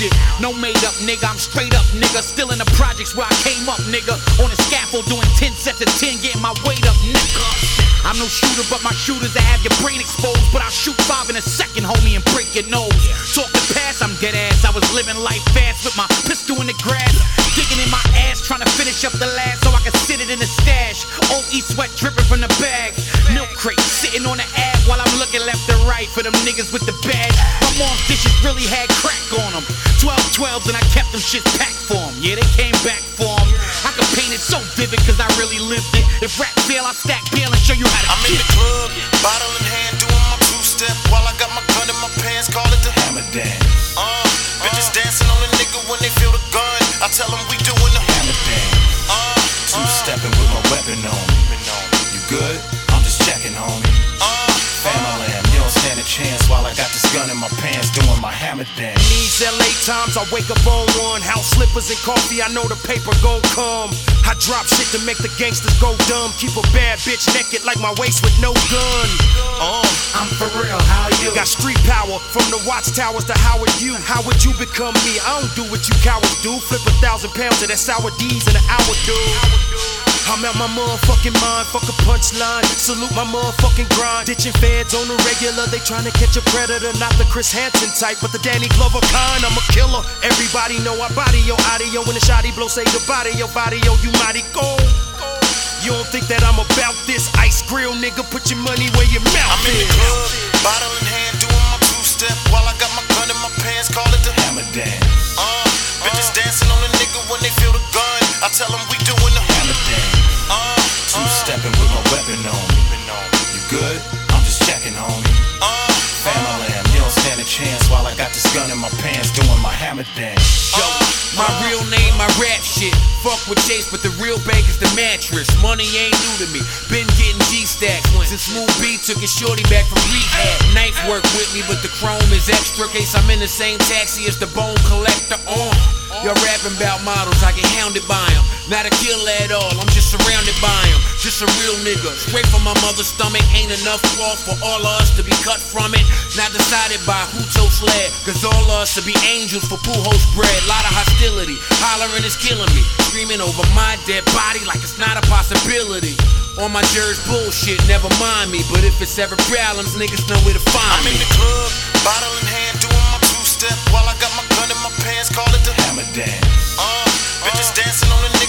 shit. No made up, nigga, I'm straight up, nigga. Still in the projects where I came up, nigga. On the scaffold doing 10 sets of 10, getting my weight up, nigga. I'm no shooter, but my shooters that have your brain exposed. But I'll shoot 5 in a second, homie, and break your nose. Talk the past, I'm dead ass. I was living life fast with my pistol in the grass, digging in my ass, trying to finish up the last so I could sit it in the stash. OE sweat dripping from the bag. Milk crate sitting on the ad while I'm looking left and right for them niggas with the badge. My mom's dishes really had crack on them. 12-12s and I kept them shit packed for them. Yeah, they came back for them. I could paint it so vivid cause I really lived it. If rap fail, I stack bail and show you how to I'm in the club, bottle in hand, doing my two-step while I got my gun in my pants, call it the hammer dance. Bitches dancing on a nigga when they feel the gun. I tell them we doing the hammer dance. Two-stepping with my weapon on me. You good? I'm just checking, homie. Family, you don't stand a chance while I got this gun in my pants doing my hammer dance. These LA times, I wake up on one. House slippers and coffee, I know the paper gon' come. I drop shit to make the gangsters go dumb. Keep a bad bitch naked like my waist with no gun. I'm for real, how you? Got street power from the watchtowers to Howard U. How would you become me? I don't do what you cowards do. Flip 1,000 pounds of that sour D's in an hour, dude. I'm out my motherfucking mind, fuck a punchline. Salute my motherfucking grind. Ditching feds on the regular, they tryna catch a predator. Not the Chris Hansen type, but the Danny Glover kind. I'm a killer. Everybody know I body your audio. When the shotty blow, say goodbye to your body, yo, you mighty cold. You don't think that I'm about this? Ice grill, nigga, put your money where your mouth I'm is. in the club, bottle in hand, doing my two-step while I got my gun in my pants, call it the hammer dance. Bitches dancing on a nigga when they feel the gun. I tell them we doing the hammer dance. Two-stepping with my weapon on me. You good? I'm just checking, homie. Family, you don't stand a chance while I got this gun in my pants doing my hammer dance. Yo, my real name, my rap shit. Fuck with Chase, but the real bank is the mattress. Money ain't new to me. Been getting G-stacks since Smooth B took his shorty back from rehab. Knife work with me, but the chrome is extra. Case I'm in the same taxi as the bone collector. Y'all rapping about models, I get hounded by them. Not a killer at all, I'm just surrounded by them. Just a real nigga, straight from my mother's stomach. Ain't enough cloth for all of us to be cut from it. Not decided by who toast led, cause all of us to be angels for Pujols bread. Lot of hostility, hollering is killing me. Screaming over my dead body like it's not a possibility. On my Jersey bullshit, never mind me. But if it's ever problems, niggas know where to find me. I'm in the club, bottle in hand, doing my two-step while I got my gun in my pants, call it the hammer dance. Bitches dancing on the